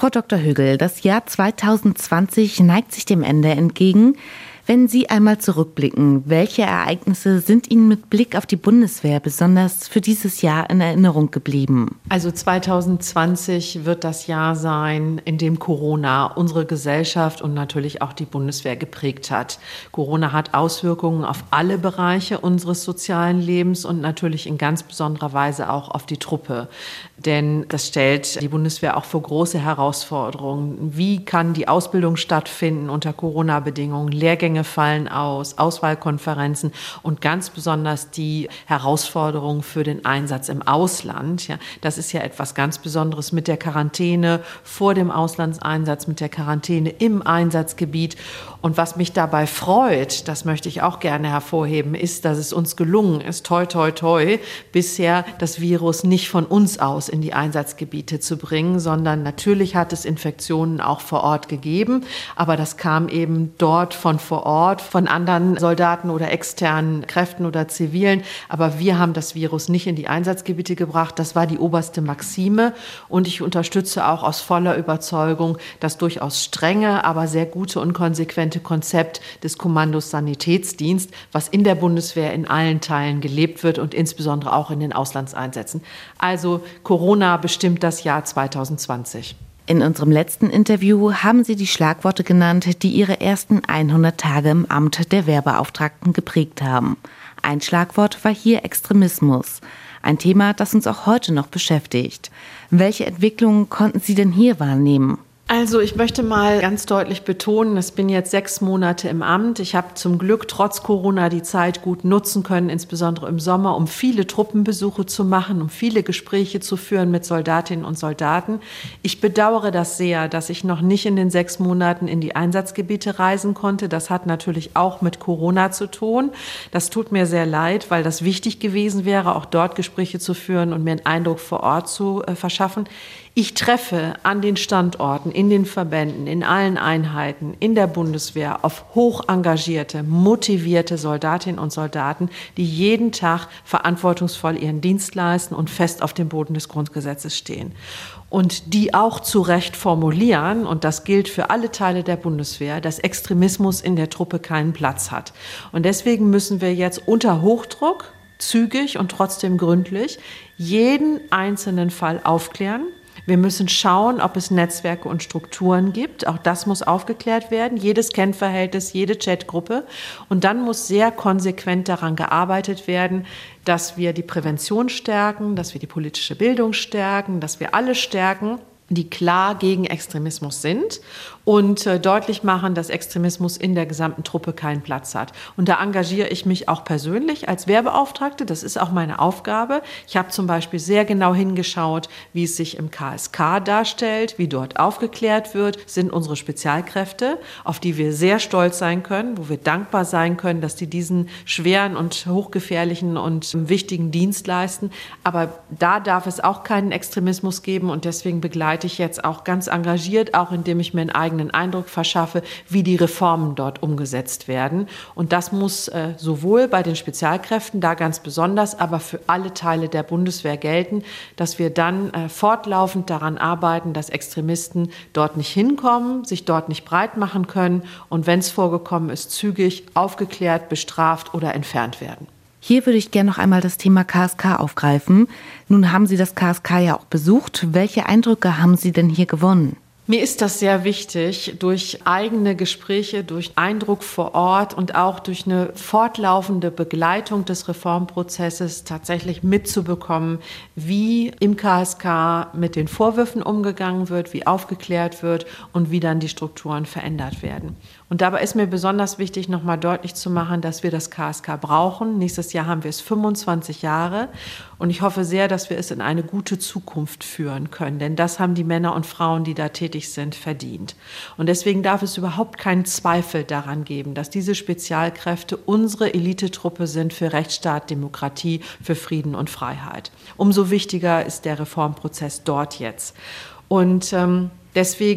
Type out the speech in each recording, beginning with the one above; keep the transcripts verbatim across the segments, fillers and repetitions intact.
Frau Doktor Högel, das Jahr zweitausendzwanzig neigt sich dem Ende entgegen. Wenn Sie einmal zurückblicken, welche Ereignisse sind Ihnen mit Blick auf die Bundeswehr besonders für dieses Jahr in Erinnerung geblieben? Also zweitausendzwanzig wird das Jahr sein, in dem Corona unsere Gesellschaft und natürlich auch die Bundeswehr geprägt hat. Corona hat Auswirkungen auf alle Bereiche unseres sozialen Lebens und natürlich in ganz besonderer Weise auch auf die Truppe. Denn das stellt die Bundeswehr auch vor große Herausforderungen. Wie kann die Ausbildung stattfinden unter Corona-Bedingungen? Lehrgänge fallen aus, Auswahlkonferenzen und ganz besonders die Herausforderungen für den Einsatz im Ausland. Ja, das ist ja etwas ganz Besonderes mit der Quarantäne vor dem Auslandseinsatz, mit der Quarantäne im Einsatzgebiet. Und was mich dabei freut, das möchte ich auch gerne hervorheben, ist, dass es uns gelungen ist, toi, toi, toi, bisher das Virus nicht von uns aus in die Einsatzgebiete zu bringen, sondern natürlich hat es Infektionen auch vor Ort gegeben, aber das kam eben dort von vor Ort, von anderen Soldaten oder externen Kräften oder Zivilen, aber wir haben das Virus nicht in die Einsatzgebiete gebracht, das war die oberste Maxime und ich unterstütze auch aus voller Überzeugung das durchaus strenge, aber sehr gute und konsequente Konzept des Kommandos Sanitätsdienst, was in der Bundeswehr in allen Teilen gelebt wird und insbesondere auch in den Auslandseinsätzen. Also Corona bestimmt das Jahr zweitausendzwanzig. In unserem letzten Interview haben Sie die Schlagworte genannt, die Ihre ersten hundert Tage im Amt der Wehrbeauftragten geprägt haben. Ein Schlagwort war hier Extremismus. Ein Thema, das uns auch heute noch beschäftigt. Welche Entwicklungen konnten Sie denn hier wahrnehmen? Also ich möchte mal ganz deutlich betonen, ich bin jetzt sechs Monate im Amt. Ich habe zum Glück trotz Corona die Zeit gut nutzen können, insbesondere im Sommer, um viele Truppenbesuche zu machen, um viele Gespräche zu führen mit Soldatinnen und Soldaten. Ich bedauere das sehr, dass ich noch nicht in den sechs Monaten in die Einsatzgebiete reisen konnte. Das hat natürlich auch mit Corona zu tun. Das tut mir sehr leid, weil das wichtig gewesen wäre, auch dort Gespräche zu führen und mir einen Eindruck vor Ort zu äh, verschaffen. Ich treffe an den Standorten, in den Verbänden, in allen Einheiten, in der Bundeswehr auf hoch engagierte, motivierte Soldatinnen und Soldaten, die jeden Tag verantwortungsvoll ihren Dienst leisten und fest auf dem Boden des Grundgesetzes stehen. Und die auch zu Recht formulieren, und das gilt für alle Teile der Bundeswehr, dass Extremismus in der Truppe keinen Platz hat. Und deswegen müssen wir jetzt unter Hochdruck, zügig und trotzdem gründlich jeden einzelnen Fall aufklären. Wir müssen schauen, ob es Netzwerke und Strukturen gibt. Auch das muss aufgeklärt werden. Jedes Kennverhältnis, jede Chatgruppe. Und dann muss sehr konsequent daran gearbeitet werden, dass wir die Prävention stärken, dass wir die politische Bildung stärken, dass wir alle stärken, die klar gegen Extremismus sind und äh, deutlich machen, dass Extremismus in der gesamten Truppe keinen Platz hat. Und da engagiere ich mich auch persönlich als Wehrbeauftragte. Das ist auch meine Aufgabe. Ich habe zum Beispiel sehr genau hingeschaut, wie es sich im K S K darstellt, wie dort aufgeklärt wird, sind unsere Spezialkräfte, auf die wir sehr stolz sein können, wo wir dankbar sein können, dass die diesen schweren und hochgefährlichen und wichtigen Dienst leisten. Aber da darf es auch keinen Extremismus geben und deswegen begleite ich jetzt auch ganz engagiert, auch indem ich mir einen eigenen Eindruck verschaffe, wie die Reformen dort umgesetzt werden. Und das muss äh, sowohl bei den Spezialkräften, da ganz besonders, aber für alle Teile der Bundeswehr gelten, dass wir dann äh, fortlaufend daran arbeiten, dass Extremisten dort nicht hinkommen, sich dort nicht breit machen können und wenn es vorgekommen ist, zügig aufgeklärt, bestraft oder entfernt werden. Hier würde ich gerne noch einmal das Thema K S K aufgreifen. Nun haben Sie das K S K ja auch besucht. Welche Eindrücke haben Sie denn hier gewonnen? Mir ist das sehr wichtig, durch eigene Gespräche, durch Eindruck vor Ort und auch durch eine fortlaufende Begleitung des Reformprozesses tatsächlich mitzubekommen, wie im K S K mit den Vorwürfen umgegangen wird, wie aufgeklärt wird und wie dann die Strukturen verändert werden. Und dabei ist mir besonders wichtig, nochmal deutlich zu machen, dass wir das K S K brauchen. Nächstes Jahr haben wir es fünfundzwanzig Jahre und ich hoffe sehr, dass wir es in eine gute Zukunft führen können, denn das haben die Männer und Frauen, die da tätig sind, verdient. Und deswegen darf es überhaupt keinen Zweifel daran geben, dass diese Spezialkräfte unsere Elitetruppe sind für Rechtsstaat, Demokratie, für Frieden und Freiheit. Umso wichtiger ist der Reformprozess dort jetzt. Und ähm, deswegen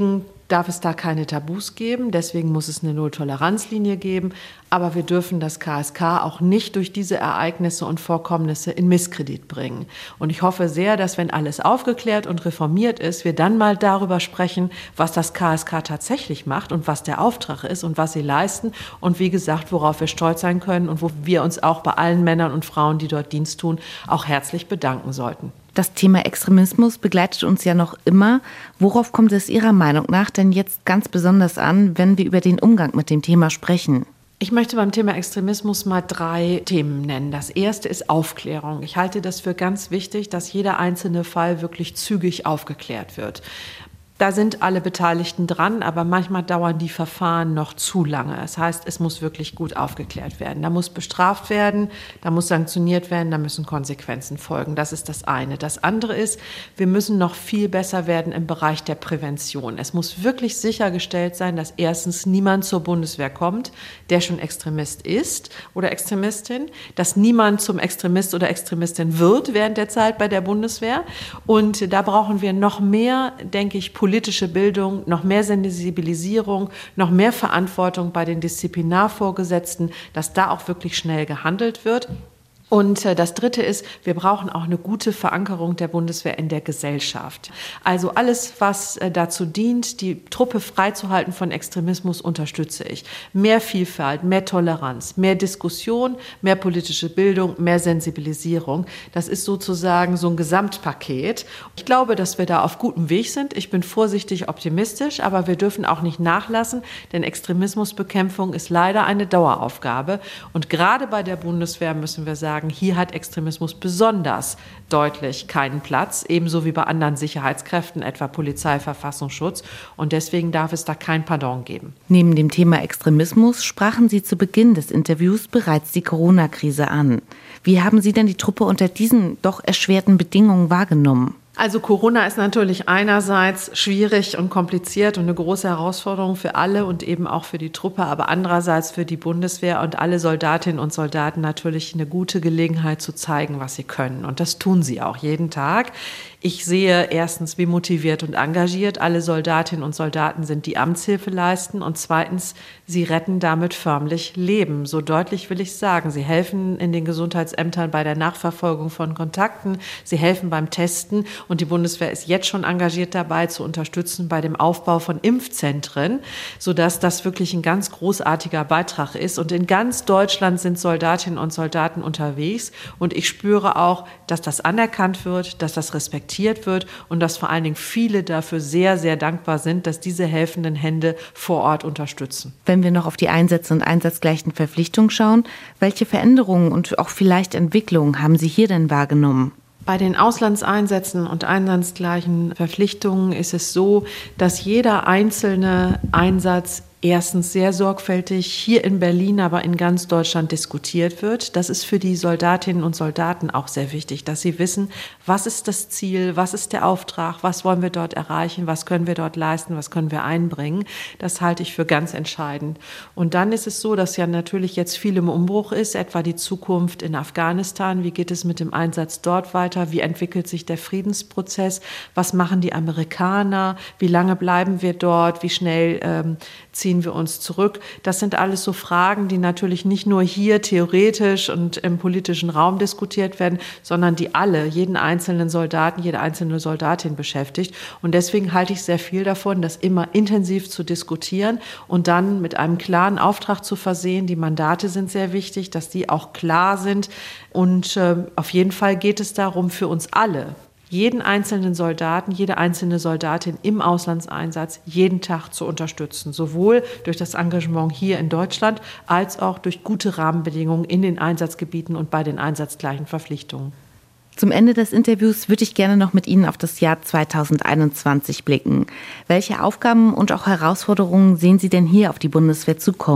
darf es da keine Tabus geben. Deswegen muss es eine Null-Toleranz-Linie geben. Aber wir dürfen das K S K auch nicht durch diese Ereignisse und Vorkommnisse in Misskredit bringen. Und ich hoffe sehr, dass, wenn alles aufgeklärt und reformiert ist, wir dann mal darüber sprechen, was das K S K tatsächlich macht und was der Auftrag ist und was sie leisten. Und wie gesagt, worauf wir stolz sein können und wo wir uns auch bei allen Männern und Frauen, die dort Dienst tun, auch herzlich bedanken sollten. Das Thema Extremismus begleitet uns ja noch immer. Worauf kommt es Ihrer Meinung nach denn jetzt ganz besonders an, wenn wir über den Umgang mit dem Thema sprechen? Ich möchte beim Thema Extremismus mal drei Themen nennen. Das erste ist Aufklärung. Ich halte das für ganz wichtig, dass jeder einzelne Fall wirklich zügig aufgeklärt wird. Da sind alle Beteiligten dran, aber manchmal dauern die Verfahren noch zu lange. Das heißt, es muss wirklich gut aufgeklärt werden. Da muss bestraft werden, da muss sanktioniert werden, da müssen Konsequenzen folgen. Das ist das eine. Das andere ist, wir müssen noch viel besser werden im Bereich der Prävention. Es muss wirklich sichergestellt sein, dass erstens niemand zur Bundeswehr kommt, der schon Extremist ist oder Extremistin, dass niemand zum Extremist oder Extremistin wird während der Zeit bei der Bundeswehr. Und da brauchen wir noch mehr, denke ich, politische Bildung, noch mehr Sensibilisierung, noch mehr Verantwortung bei den Disziplinarvorgesetzten, dass da auch wirklich schnell gehandelt wird. Und das Dritte ist, wir brauchen auch eine gute Verankerung der Bundeswehr in der Gesellschaft. Also alles, was dazu dient, die Truppe freizuhalten von Extremismus, unterstütze ich. Mehr Vielfalt, mehr Toleranz, mehr Diskussion, mehr politische Bildung, mehr Sensibilisierung. Das ist sozusagen so ein Gesamtpaket. Ich glaube, dass wir da auf gutem Weg sind. Ich bin vorsichtig optimistisch, aber wir dürfen auch nicht nachlassen, denn Extremismusbekämpfung ist leider eine Daueraufgabe. Und gerade bei der Bundeswehr müssen wir sagen, hier hat Extremismus besonders deutlich keinen Platz, ebenso wie bei anderen Sicherheitskräften, etwa Polizei, Verfassungsschutz. Und deswegen darf es da kein Pardon geben. Neben dem Thema Extremismus sprachen Sie zu Beginn des Interviews bereits die Corona-Krise an. Wie haben Sie denn die Truppe unter diesen doch erschwerten Bedingungen wahrgenommen? Also Corona ist natürlich einerseits schwierig und kompliziert und eine große Herausforderung für alle und eben auch für die Truppe, aber andererseits für die Bundeswehr und alle Soldatinnen und Soldaten natürlich eine gute Gelegenheit zu zeigen, was sie können. Und das tun sie auch jeden Tag. Ich sehe erstens, wie motiviert und engagiert alle Soldatinnen und Soldaten sind, die Amtshilfe leisten. Und zweitens, sie retten damit förmlich Leben. So deutlich will ich sagen. Sie helfen in den Gesundheitsämtern bei der Nachverfolgung von Kontakten. Sie helfen beim Testen. Und die Bundeswehr ist jetzt schon engagiert dabei, zu unterstützen bei dem Aufbau von Impfzentren, sodass das wirklich ein ganz großartiger Beitrag ist. Und in ganz Deutschland sind Soldatinnen und Soldaten unterwegs. Und ich spüre auch, dass das anerkannt wird, dass das respektiert wird und dass vor allen Dingen viele dafür sehr, sehr dankbar sind, dass diese helfenden Hände vor Ort unterstützen. Wenn wir noch auf die Einsätze und einsatzgleichen Verpflichtungen schauen, welche Veränderungen und auch vielleicht Entwicklungen haben Sie hier denn wahrgenommen? Bei den Auslandseinsätzen und einsatzgleichen Verpflichtungen ist es so, dass jeder einzelne Einsatz erstens sehr sorgfältig hier in Berlin, aber in ganz Deutschland diskutiert wird. Das ist für die Soldatinnen und Soldaten auch sehr wichtig, dass sie wissen, was ist das Ziel, was ist der Auftrag, was wollen wir dort erreichen, was können wir dort leisten, was können wir einbringen. Das halte ich für ganz entscheidend. Und dann ist es so, dass ja natürlich jetzt viel im Umbruch ist, etwa die Zukunft in Afghanistan. Wie geht es mit dem Einsatz dort weiter? Wie entwickelt sich der Friedensprozess? Was machen die Amerikaner? Wie lange bleiben wir dort? Wie schnell ähm, ziehen wir uns zurück? Das sind alles so Fragen, die natürlich nicht nur hier theoretisch und im politischen Raum diskutiert werden, sondern die alle, jeden einzelnen Soldaten, jede einzelne Soldatin beschäftigt. Und deswegen halte ich sehr viel davon, das immer intensiv zu diskutieren und dann mit einem klaren Auftrag zu versehen. Die Mandate sind sehr wichtig, dass die auch klar sind. Und äh, auf jeden Fall geht es darum, für uns alle, jeden einzelnen Soldaten, jede einzelne Soldatin im Auslandseinsatz jeden Tag zu unterstützen, sowohl durch das Engagement hier in Deutschland als auch durch gute Rahmenbedingungen in den Einsatzgebieten und bei den einsatzgleichen Verpflichtungen. Zum Ende des Interviews würde ich gerne noch mit Ihnen auf das Jahr zweitausendeinundzwanzig blicken. Welche Aufgaben und auch Herausforderungen sehen Sie denn hier auf die Bundeswehr zukommen?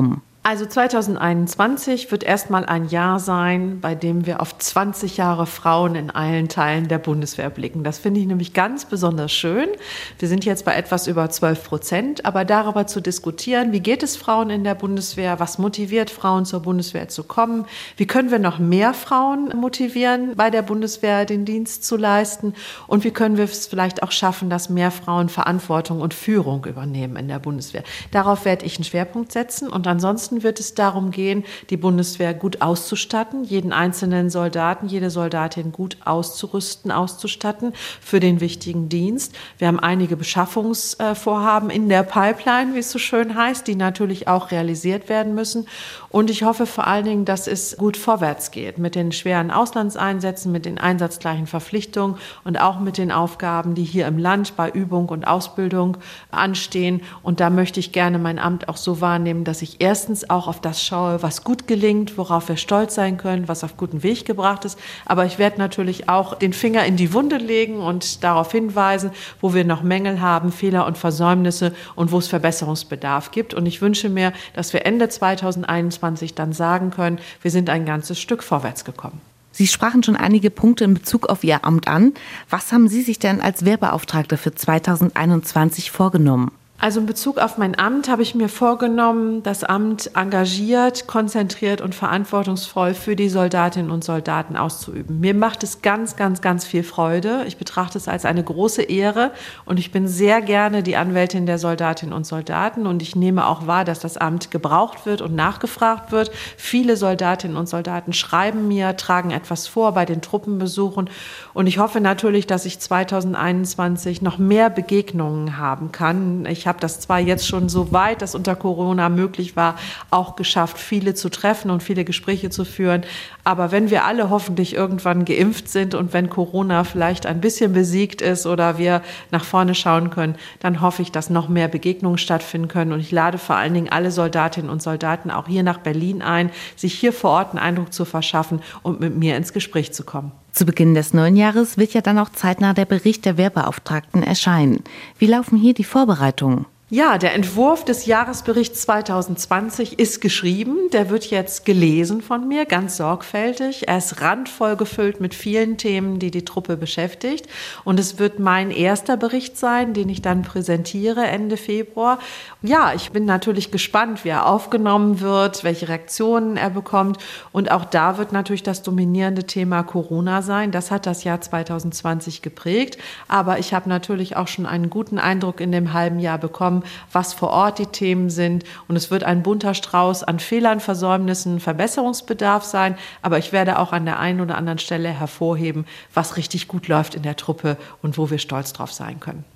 Also zweitausendeinundzwanzig wird erstmal ein Jahr sein, bei dem wir auf zwanzig Jahre Frauen in allen Teilen der Bundeswehr blicken. Das finde ich nämlich ganz besonders schön. Wir sind jetzt bei etwas über zwölf Prozent, aber darüber zu diskutieren, wie geht es Frauen in der Bundeswehr, was motiviert Frauen zur Bundeswehr zu kommen, wie können wir noch mehr Frauen motivieren, bei der Bundeswehr den Dienst zu leisten und wie können wir es vielleicht auch schaffen, dass mehr Frauen Verantwortung und Führung übernehmen in der Bundeswehr. Darauf werde ich einen Schwerpunkt setzen und ansonsten wird es darum gehen, die Bundeswehr gut auszustatten, jeden einzelnen Soldaten, jede Soldatin gut auszurüsten, auszustatten für den wichtigen Dienst. Wir haben einige Beschaffungsvorhaben in der Pipeline, wie es so schön heißt, die natürlich auch realisiert werden müssen. Und ich hoffe vor allen Dingen, dass es gut vorwärts geht mit den schweren Auslandseinsätzen, mit den einsatzgleichen Verpflichtungen und auch mit den Aufgaben, die hier im Land bei Übung und Ausbildung anstehen. Und da möchte ich gerne mein Amt auch so wahrnehmen, dass ich erstens auch auf das schaue, was gut gelingt, worauf wir stolz sein können, was auf guten Weg gebracht ist. Aber ich werde natürlich auch den Finger in die Wunde legen und darauf hinweisen, wo wir noch Mängel haben, Fehler und Versäumnisse und wo es Verbesserungsbedarf gibt. Und ich wünsche mir, dass wir Ende zweitausendeinundzwanzig dann sagen können, wir sind ein ganzes Stück vorwärts gekommen. Sie sprachen schon einige Punkte in Bezug auf Ihr Amt an. Was haben Sie sich denn als Wehrbeauftragte für zweitausendeinundzwanzig vorgenommen? Also in Bezug auf mein Amt habe ich mir vorgenommen, das Amt engagiert, konzentriert und verantwortungsvoll für die Soldatinnen und Soldaten auszuüben. Mir macht es ganz, ganz, ganz viel Freude. Ich betrachte es als eine große Ehre und ich bin sehr gerne die Anwältin der Soldatinnen und Soldaten und ich nehme auch wahr, dass das Amt gebraucht wird und nachgefragt wird. Viele Soldatinnen und Soldaten schreiben mir, tragen etwas vor bei den Truppenbesuchen und ich hoffe natürlich, dass ich zweitausendeinundzwanzig noch mehr Begegnungen haben kann. Ich Ich habe das zwar jetzt schon so weit, dass unter Corona möglich war, auch geschafft, viele zu treffen und viele Gespräche zu führen. Aber wenn wir alle hoffentlich irgendwann geimpft sind und wenn Corona vielleicht ein bisschen besiegt ist oder wir nach vorne schauen können, dann hoffe ich, dass noch mehr Begegnungen stattfinden können. Und ich lade vor allen Dingen alle Soldatinnen und Soldaten auch hier nach Berlin ein, sich hier vor Ort einen Eindruck zu verschaffen und mit mir ins Gespräch zu kommen. Zu Beginn des neuen Jahres wird ja dann auch zeitnah der Bericht der Wehrbeauftragten erscheinen. Wie laufen hier die Vorbereitungen? Ja, der Entwurf des Jahresberichts zweitausendzwanzig ist geschrieben. Der wird jetzt gelesen von mir, ganz sorgfältig. Er ist randvoll gefüllt mit vielen Themen, die die Truppe beschäftigt. Und es wird mein erster Bericht sein, den ich dann präsentiere Ende Februar. Ja, ich bin natürlich gespannt, wie er aufgenommen wird, welche Reaktionen er bekommt. Und auch da wird natürlich das dominierende Thema Corona sein. Das hat das Jahr zweitausendzwanzig geprägt. Aber ich habe natürlich auch schon einen guten Eindruck in dem halben Jahr bekommen, was vor Ort die Themen sind. Und es wird ein bunter Strauß an Fehlern, Versäumnissen, Verbesserungsbedarf sein. Aber ich werde auch an der einen oder anderen Stelle hervorheben, was richtig gut läuft in der Truppe und wo wir stolz drauf sein können.